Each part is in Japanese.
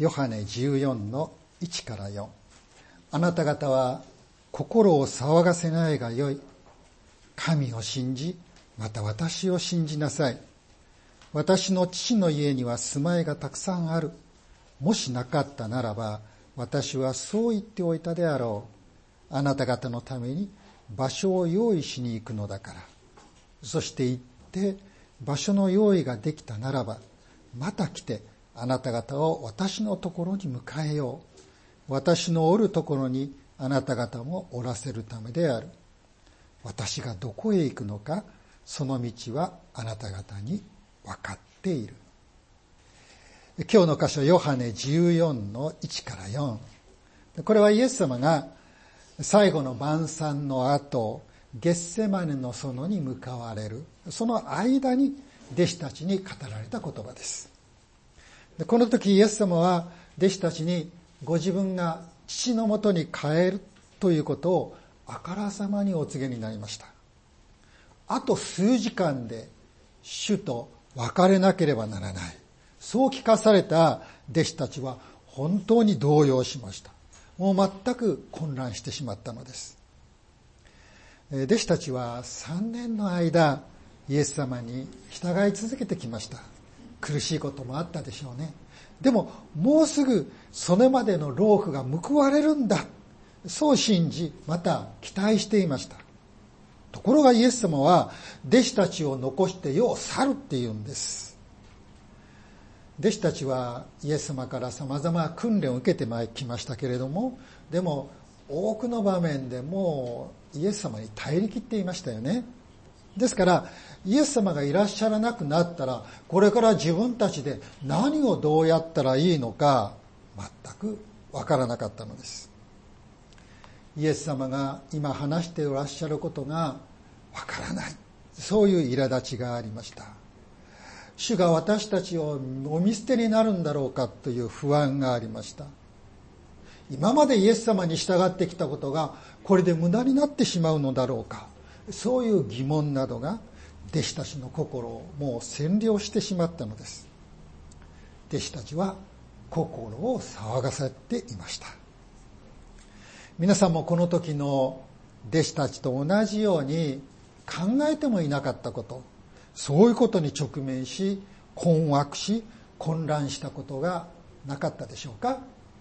ヨハネ14の1から4。あなた方は心を騒がせないがよい。神を信じ、また私を信じなさい。私の父の家には住まいがたくさんある。もしなかったならば、私はそう言っておいたであろう。あなた方のために場所を用意しに行くのだから。そして行って場所の用意ができたならば、また来てあなた方を私のところに迎えよう。私のおるところにあなた方もおらせるためである。私がどこへ行くのか、その道はあなた方に分かっている。今日の箇所、ヨハネ14の1から4。これはイエス様が最後の晩餐の後、ゲッセマネの園に向かわれる、その間に弟子たちに語られた言葉です。この時イエス様は弟子たちにご自分が父のもとに帰るということをあからさまにお告げになりました。あと数時間で主と別れなければならない。そう聞かされた弟子たちは本当に動揺しました。もう全く混乱してしまったのです。弟子たちは3年の間イエス様に従い続けてきました。苦しいこともあったでしょうね。でももうすぐそれまでの労苦が報われるんだ、そう信じ、また期待していました。ところがイエス様は弟子たちを残して世を去るって言うんです。弟子たちはイエス様から様々な訓練を受けてきましたけれども、でも多くの場面でもうイエス様に頼り切っていましたよね。ですからイエス様がいらっしゃらなくなったら、これから自分たちで何をどうやったらいいのか全くわからなかったのです。イエス様が今話していらっしゃることがわからない、そういう苛立ちがありました。主が私たちをお見捨てになるんだろうかという不安がありました。今までイエス様に従ってきたことがこれで無駄になってしまうのだろうか、そういう疑問などが弟子たちの心をもう占領してしまったのです。弟子たちは心を騒がせていました。皆さんもこの時の弟子たちと同じように考えてもいなかったこと、そういうことに直面し困惑し混乱したことがなかったでしょうか。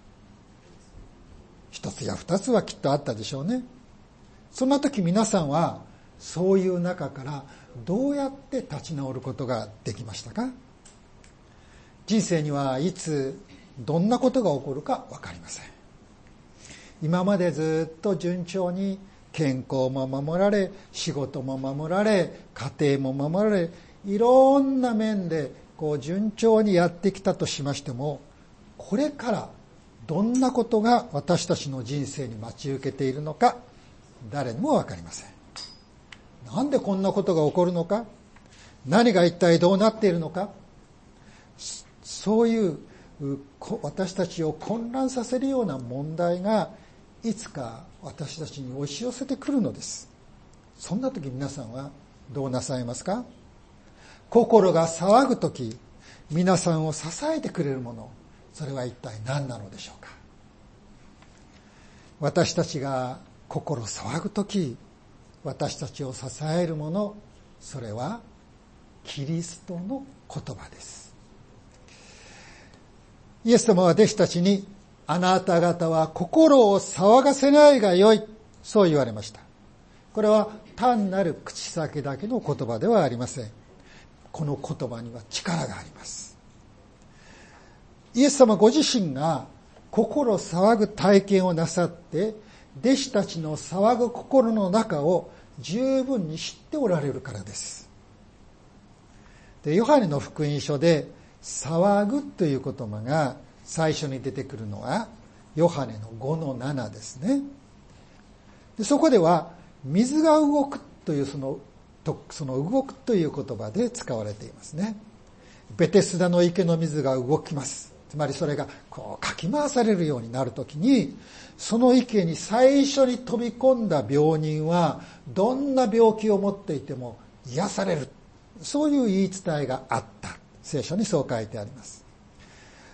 一つや二つはきっとあったでしょうね。そんな時皆さんはそういう中からどうやって立ち直ることができましたか。人生にはいつどんなことが起こるか分かりません。今までずっと順調に健康も守られ、仕事も守られ、家庭も守られ、いろんな面で順調にやってきたとしましても、これからどんなことが私たちの人生に待ち受けているのか、誰にも分かりません。なんでこんなことが起こるのか、何が一体どうなっているのか、そういう私たちを混乱させるような問題がいつか私たちに押し寄せてくるのです。そんな時皆さんはどうなさいますか。心が騒ぐ時、皆さんを支えてくれるもの、それは一体何なのでしょうか。私たちが心騒ぐ時、私たちを支えるもの、それはキリストの言葉です。イエス様は弟子たちに、あなた方は心を騒がせないがよい、そう言われました。これは単なる口先だけの言葉ではありません。この言葉には力があります。イエス様ご自身が心騒ぐ体験をなさって、弟子たちの騒ぐ心の中を十分に知っておられるからです。で、ヨハネの福音書で騒ぐという言葉が最初に出てくるのはヨハネの5の7ですね。で、そこでは水が動くというその動くという言葉で使われていますね。ベテスダの池の水が動きます。つまりそれがかき回されるようになるときに、その池に最初に飛び込んだ病人はどんな病気を持っていても癒される、そういう言い伝えがあった。聖書にそう書いてあります。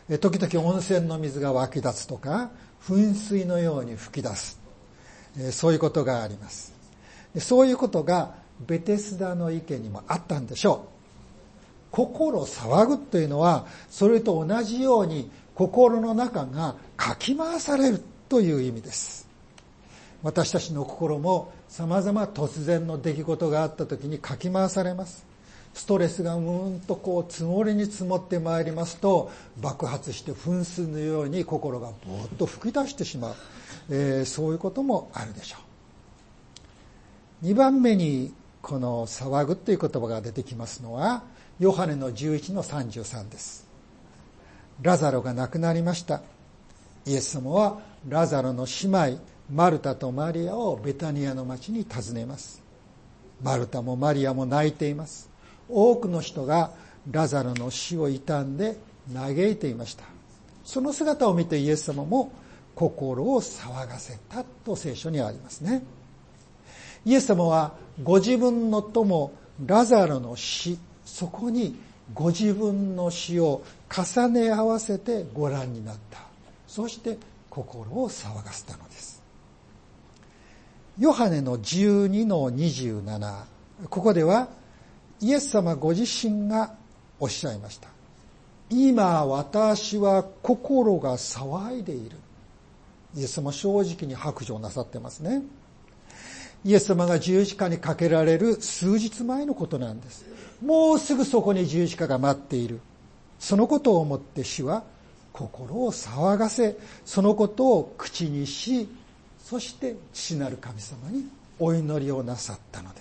時々温泉の水が湧き出すとか、噴水のように吹き出す。そういうことがあります。そういうことがベテスダの池にもあったんでしょう。心騒ぐというのは、それと同じように心の中がかき回されるという意味です。私たちの心も様々突然の出来事があった時にかき回されます。ストレスが積もりに積もってまいりますと、爆発して噴水のように心がぼーっと吹き出してしまう、そういうこともあるでしょう。2番目にこの騒ぐという言葉が出てきますのは、ヨハネの11の33です。ラザロが亡くなりました。イエス様はラザロの姉妹マルタとマリアをベタニアの町に訪ねます。マルタもマリアも泣いています。多くの人がラザロの死を悼んで嘆いていました。その姿を見てイエス様も心を騒がせたと聖書にありますね。イエス様はご自分の友ラザロの死、そこにご自分の死を重ね合わせてご覧になった。そして心を騒がせたのです。ヨハネの12の27、ここではイエス様ご自身がおっしゃいました。今私は心が騒いでいる。イエス様正直に白状なさってますね。イエス様が十字架にかけられる数日前のことなんです。もうすぐそこに十字架が待っている。そのことを思って主は心を騒がせ、そのことを口にし、そして父なる神様にお祈りをなさったのです。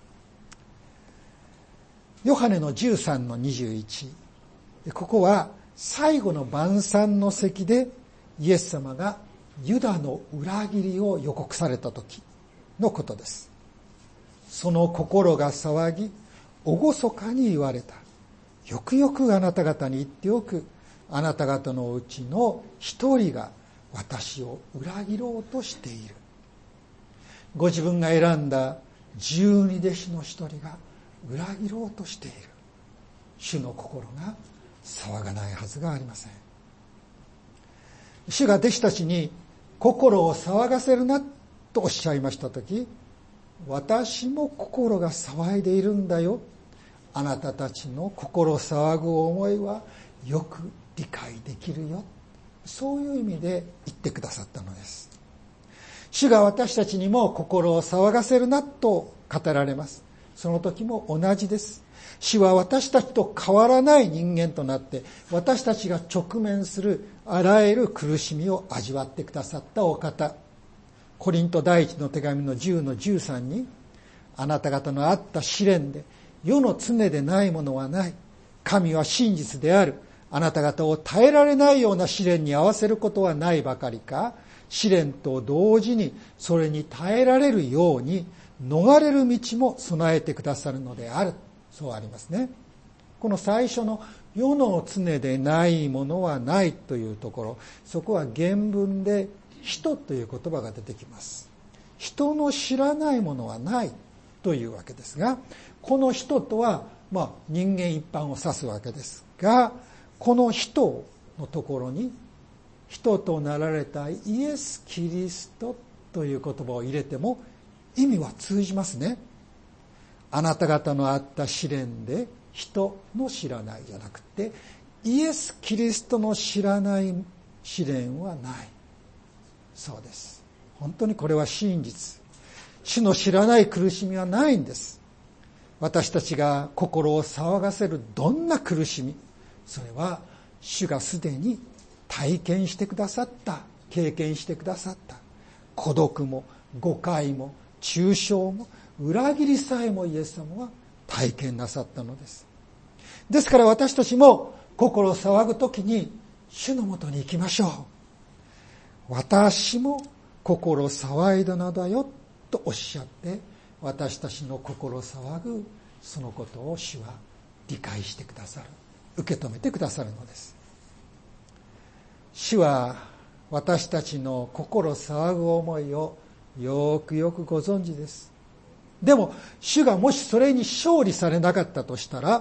ヨハネの13の21、ここは最後の晩餐の席でイエス様がユダの裏切りを予告された時のことです。その心が騒ぎ、厳かに言われた。よくよくあなた方に言っておく。あなた方のうちの一人が私を裏切ろうとしている。ご自分が選んだ12弟子の一人が裏切ろうとしている。主の心が騒がないはずがありません。主が弟子たちに心を騒がせるなとおっしゃいましたとき、私も心が騒いでいるんだよ。あなたたちの心騒ぐ思いはよく理解できるよ。そういう意味で言ってくださったのです。主が私たちにも心を騒がせるなと語られます。その時も同じです。主は私たちと変わらない人間となって、私たちが直面するあらゆる苦しみを味わってくださったお方。コリント第一の手紙の10の13に、あなた方のあった試練で世の常でないものはない。神は真実である。あなた方を耐えられないような試練に合わせることはないばかりか、試練と同時にそれに耐えられるように逃れる道も備えてくださるのである。そうありますね。この最初の世の常でないものはないというところ、そこは原文で人という言葉が出てきます。人の知らないものはないというわけですが、この人とは人間一般を指すわけですが、この人のところに人となられたイエス・キリストという言葉を入れても意味は通じますね。あなた方のあった試練で人の知らないじゃなくて、イエス・キリストの知らない試練はない。そうです。本当にこれは真実。主の知らない苦しみはないんです。私たちが心を騒がせるどんな苦しみ、それは主がすでに体験してくださった、経験してくださった。孤独も誤解も中傷も裏切りさえもイエス様は体験なさったのです。ですから私たちも心を騒ぐときに主のもとに行きましょう。私も心騒いだのだよとおっしゃって、私たちの心騒ぐそのことを主は理解してくださる、受け止めてくださるのです。主は私たちの心騒ぐ思いをよくよくご存知です。でも主がもしそれに勝利されなかったとしたら、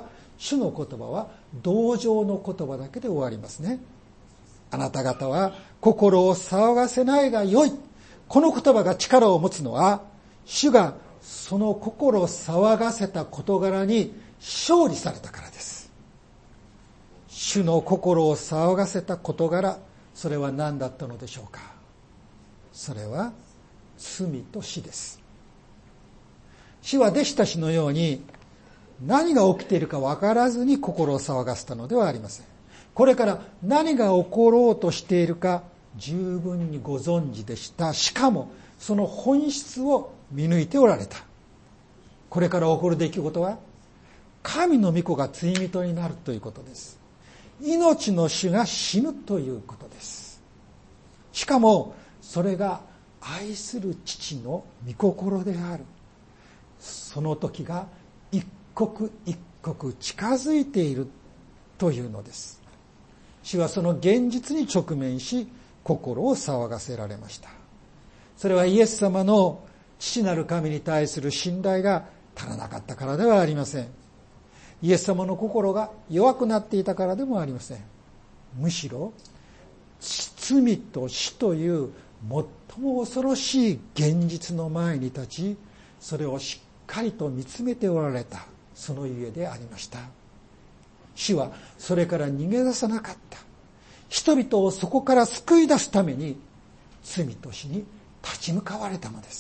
主の言葉は同情の言葉だけで終わりますね。あなた方は心を騒がせないがよい。この言葉が力を持つのは、主がその心を騒がせた事柄に勝利されたからです。主の心を騒がせた事柄、それは何だったのでしょうか。それは罪と死です。主は弟子たちのように何が起きているか分からずに心を騒がせたのではありません。これから何が起ころうとしているか十分にご存知でした。しかもその本質を見抜いておられた。これから起こる出来事は神の御子が罪人になるということです。命の主が死ぬということです。しかもそれが愛する父の御心である。その時が一刻一刻近づいているというのです。主はその現実に直面し、心を騒がせられました。それはイエス様の父なる神に対する信頼が足らなかったからではありません。イエス様の心が弱くなっていたからでもありません。むしろ罪と死という最も恐ろしい現実の前に立ち、それをしっかりと見つめておられた、そのゆえでありました。主はそれから逃げ出さなかった。人々をそこから救い出すために罪と死に立ち向かわれたのです。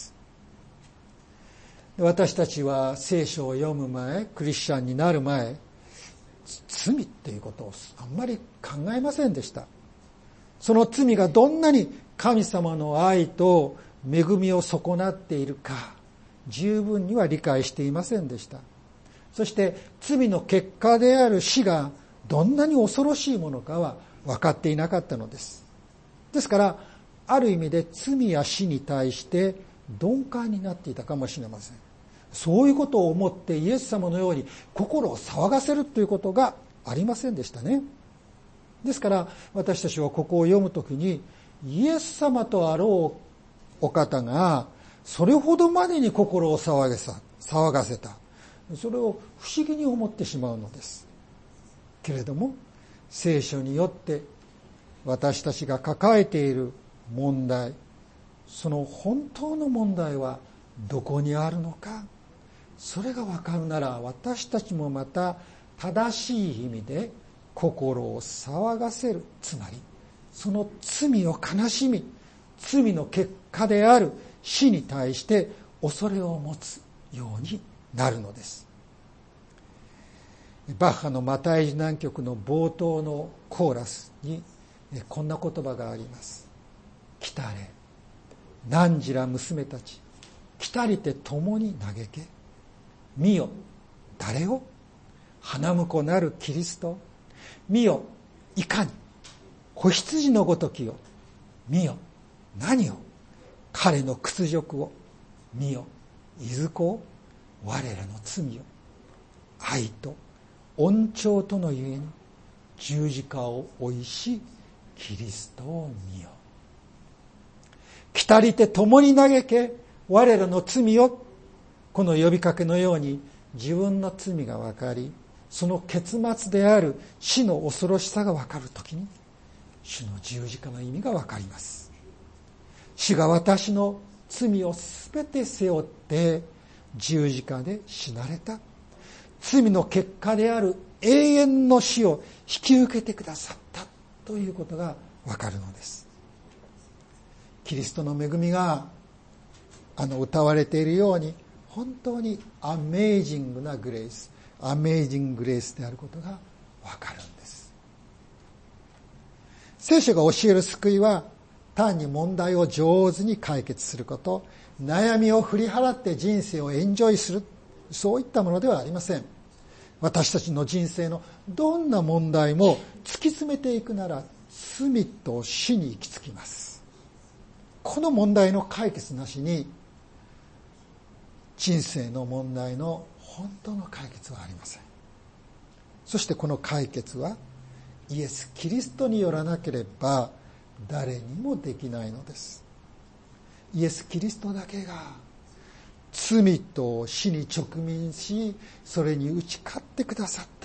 私たちは聖書を読む前、クリスチャンになる前、罪っていうことをあんまり考えませんでした。その罪がどんなに神様の愛と恵みを損なっているか、十分には理解していませんでした。そして罪の結果である死がどんなに恐ろしいものかは分かっていなかったのです。ですからある意味で罪や死に対して鈍感になっていたかもしれません。そういうことを思ってイエス様のように心を騒がせるということがありませんでしたね。ですから私たちはここを読むときに、イエス様とあろうお方がそれほどまでに心を騒がせた、それを不思議に思ってしまうのです。けれども聖書によって私たちが抱えている問題、その本当の問題はどこにあるのか、それが分かるなら、私たちもまた正しい意味で心を騒がせる、つまりその罪を悲しみ、罪の結果である死に対して恐れを持つようになるのです。バッハのマタイ受難曲の冒頭のコーラスにこんな言葉があります。来たれ汝ら娘たち、来たりて共に嘆け。見よ、誰を？花婿なるキリスト。見よ、いかに子羊のごときを。見よ、何を？彼の屈辱を。見よ、いずこを？我らの罪を。愛と恩寵とのゆえに十字架を追いしキリストを見よ。来たりて共に嘆け、我らの罪を。この呼びかけのように自分の罪が分かり、その結末である死の恐ろしさが分かるときに、主の十字架の意味が分かります。主が私の罪をすべて背負って十字架で死なれた。罪の結果である永遠の死を引き受けてくださったということが分かるのです。キリストの恵みが歌われているように、本当にアメージングなグレース、アメージンググレースであることが分かるんです。聖書が教える救いは単に問題を上手に解決すること、悩みを振り払って人生をエンジョイする、そういったものではありません。私たちの人生のどんな問題も突き詰めていくなら罪と死に行き着きます。この問題の解決なしに人生の問題の本当の解決はありません。そしてこの解決はイエス・キリストによらなければ誰にもできないのです。イエス・キリストだけが罪と死に直面し、それに打ち勝ってくださった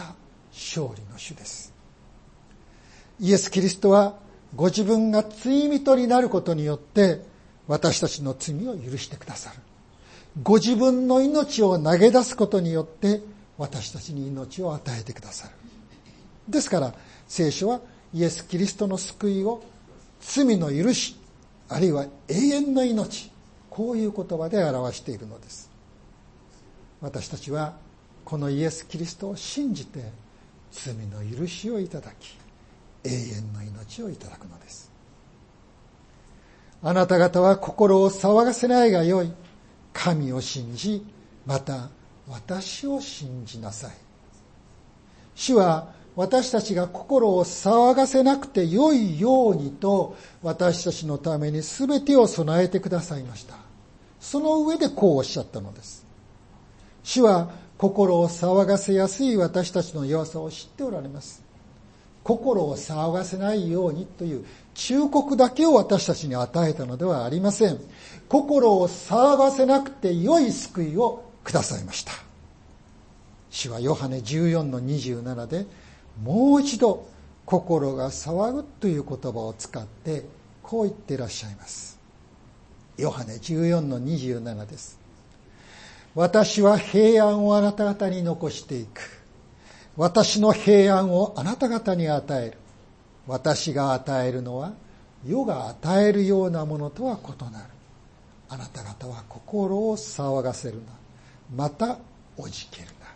勝利の主です。イエス・キリストはご自分が罪人になることによって私たちの罪を許してくださる。ご自分の命を投げ出すことによって私たちに命を与えてくださる。ですから聖書はイエス・キリストの救いを罪の許し、あるいは永遠の命、こういう言葉で表しているのです。私たちはこのイエス・キリストを信じて罪の許しをいただき、永遠の命をいただくのです。あなた方は心を騒がせないがよい。神を信じ、また私を信じなさい。主は私たちが心を騒がせなくてよいようにと私たちのために全てを備えてくださいました。その上でこうおっしゃったのです。主は心を騒がせやすい私たちの弱さを知っておられます。心を騒がせないようにという忠告だけを私たちに与えたのではありません。心を騒がせなくて良い救いをくださいました。主はヨハネ14の27でもう一度心が騒ぐという言葉を使ってこう言っていらっしゃいます。ヨハネ14の27です。私は平安をあなた方に残していく。私の平安をあなた方に与える。私が与えるのは世が与えるようなものとは異なる。あなた方は心を騒がせるな。またおじけるな。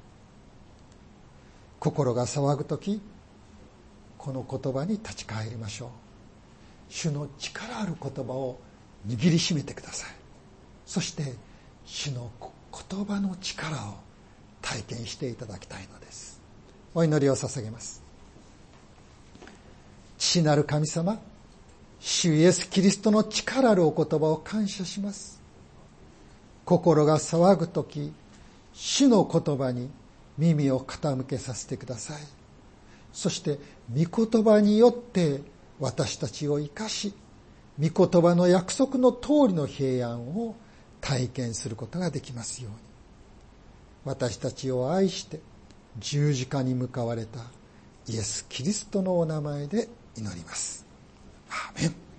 心が騒ぐとき、この言葉に立ち返りましょう。主の力ある言葉を握りしめてください。そして主の言葉の力を体験していただきたいのです。お祈りを捧げます。父なる神様、主イエス・キリストの力あるお言葉を感謝します。心が騒ぐとき、主の言葉に耳を傾けさせてください。そして御言葉によって私たちを生かし、御言葉の約束の通りの平安を体験することができますように。私たちを愛して十字架に向かわれたイエス・キリストのお名前で祈ります。アーメン。